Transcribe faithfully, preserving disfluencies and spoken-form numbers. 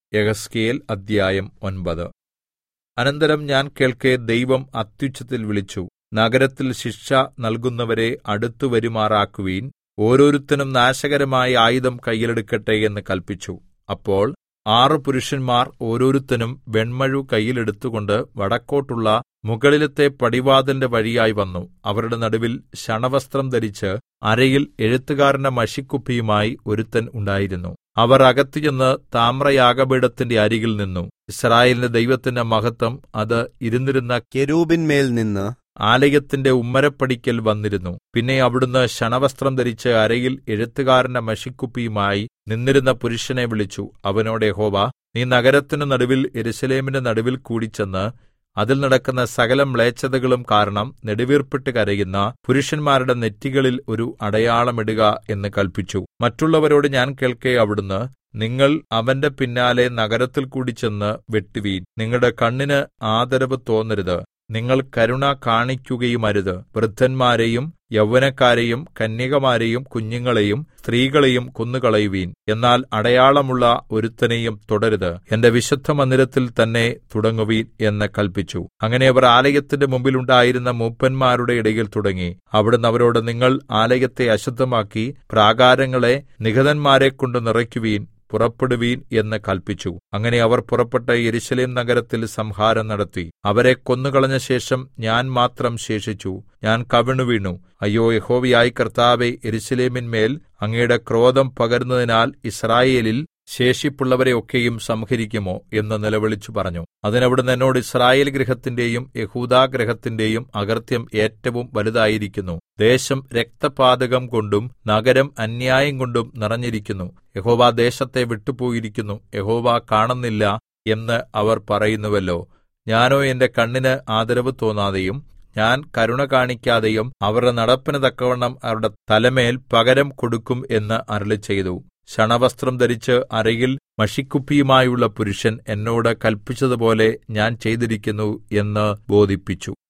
യെഹെസ്കേൽ അദ്ധ്യായം ഒൻപത്. അനന്തരം ഞാൻ കേൾക്കെ ദൈവം അത്യുച്ചത്തിൽ വിളിച്ചു, നഗരത്തിൽ ശിക്ഷ നൽകുന്നവരെ അടുത്തു വരുമാറാക്കുവിൻ, ഓരോരുത്തനും നാശകരമായ ആയുധം കയ്യിലെടുക്കട്ടെ എന്ന് കല്പിച്ചു. അപ്പോൾ ആറ് പുരുഷന്മാർ ഓരോരുത്തനും വെണ്മഴു കയ്യിലെടുത്തുകൊണ്ട് വടക്കോട്ടുള്ള മുകളിലത്തെ പടിവാതിലിന്റെ വഴിയായി വന്നു. അവരുടെ നടുവിൽ ശണവസ്ത്രം ധരിച്ച് അരയിൽ എഴുത്തുകാരന്റെ മഷിക്കുപ്പിയുമായി ഒരുത്തൻ ഉണ്ടായിരുന്നു. അവർ അകത്ത് ചെന്ന് താമ്രയാഗപീഠത്തിന്റെ അരികിൽ നിന്നു. യിസ്രായേലിന്റെ ദൈവത്തിന്റെ മഹത്വം അത് ഇരുന്നിരുന്ന കെരൂബിന്മേൽ നിന്ന് ആലയത്തിന്റെ ഉമ്മരപ്പടിക്കൽ വന്നിരുന്നു. പിന്നെ അവിടുന്ന് ശണവസ്ത്രം ധരിച്ച് അരയിൽ എഴുത്തുകാരന്റെ മഷിക്കുപ്പിയുമായി നിന്നിരുന്ന പുരുഷനെ വിളിച്ചു. അവനോട് യഹോവ, നീ നഗരത്തിന്റെ നടുവിൽ യെരൂശലേമിന്റെ നടുവിൽ കൂടി ചെന്ന് അതിൽ നടക്കുന്ന സകല മ്ലേച്ഛതകളും കാരണം നെടുവീർപ്പിട്ട് കരയുന്ന പുരുഷന്മാരുടെ നെറ്റികളിൽ ഒരു അടയാളമിടുക എന്ന് കല്പിച്ചു. മറ്റുള്ളവരോട് ഞാൻ കേൾക്കെ അവിടുന്ന്, നിങ്ങൾ അവന്റെ പിന്നാലെ നഗരത്തിൽ കൂടി ചെന്ന് വെട്ടുവീൻ. നിങ്ങളുടെ കണ്ണിന് ആദരവ് തോന്നരുത്, നിങ്ങൾ കരുണ കാണിക്കുകയുമരുത്. വൃദ്ധന്മാരെയും യൗവനക്കാരെയും കന്യകമാരെയും കുഞ്ഞുങ്ങളെയും സ്ത്രീകളെയും കൊന്നുകളയുവീൻ. എന്നാൽ അടയാളമുള്ള ഒരുത്തനെയും തുടരുത്. എന്റെ വിശുദ്ധമന്ദിരത്തിൽ തന്നെ തുടങ്ങുവീൻ എന്ന് കല്പിച്ചു. അങ്ങനെ അവർ ആലയത്തിന്റെ മുമ്പിലുണ്ടായിരുന്ന മൂപ്പന്മാരുടെ ഇടയിൽ തുടങ്ങി. അവിടുന്ന് അവരോട്, നിങ്ങൾ ആലയത്തെ അശുദ്ധമാക്കി പ്രാകാരങ്ങളെ നിഹതന്മാരെക്കൊണ്ട് നിറയ്ക്കുവീൻ, പുറപ്പെടുവീൻ എന്ന് കല്പിച്ചു. അങ്ങനെ അവർ പുറപ്പെട്ട് യെരൂശലേം നഗരത്തിൽ സംഹാരം നടത്തി. അവരെ കൊന്നുകളഞ്ഞ ശേഷം ഞാൻ മാത്രം ശേഷിച്ചു. ഞാൻ കവിണ്ണുവീണു. അയ്യോ യഹോവയായ കർത്താവേ, യെരൂശലേമിന്മേൽ അങ്ങയുടെ ക്രോധം പകരുന്നതിനാൽ യിസ്രായേലിൽ ശേഷിപ്പുള്ളവരെ ഒക്കെയും സംഹരിക്കുമോ എന്ന് നിലവിളിച്ചു പറഞ്ഞു. അതിനവിടുന്ന് എന്നോട്, യിസ്രായേൽ ഗൃഹത്തിന്റെയും യെഹൂദാ ഗൃഹത്തിന്റെയും അകൃത്യം ഏറ്റവും വലുതായിരിക്കുന്നു. ദേശം രക്തപാതകം കൊണ്ടും നഗരം അന്യായം കൊണ്ടും നിറഞ്ഞിരിക്കുന്നു. യഹോവ ദേശത്തെ വിട്ടുപോയിരിക്കുന്നു, യഹോവ കാണുന്നില്ല എന്ന് അവർ പറയുന്നുവല്ലോ. ഞാനോ എന്റെ കണ്ണിന് ആദരവ് തോന്നാതെയും ഞാൻ കരുണ കാണിക്കാതെയും അവരുടെ നടപ്പിന് തക്കവണ്ണം അവരുടെ തലമേൽ പകരം കൊടുക്കും എന്ന് അരുളിച്ചെയ്തു. ശണവസ്ത്രം ധരിച്ച് അരയിൽ മഷിക്കുപ്പിയുമായുള്ള പുരുഷൻ എന്നോട് കല്പിച്ചതുപോലെ ഞാൻ ചെയ്തിരിക്കുന്നു എന്ന് ബോധിപ്പിച്ചു.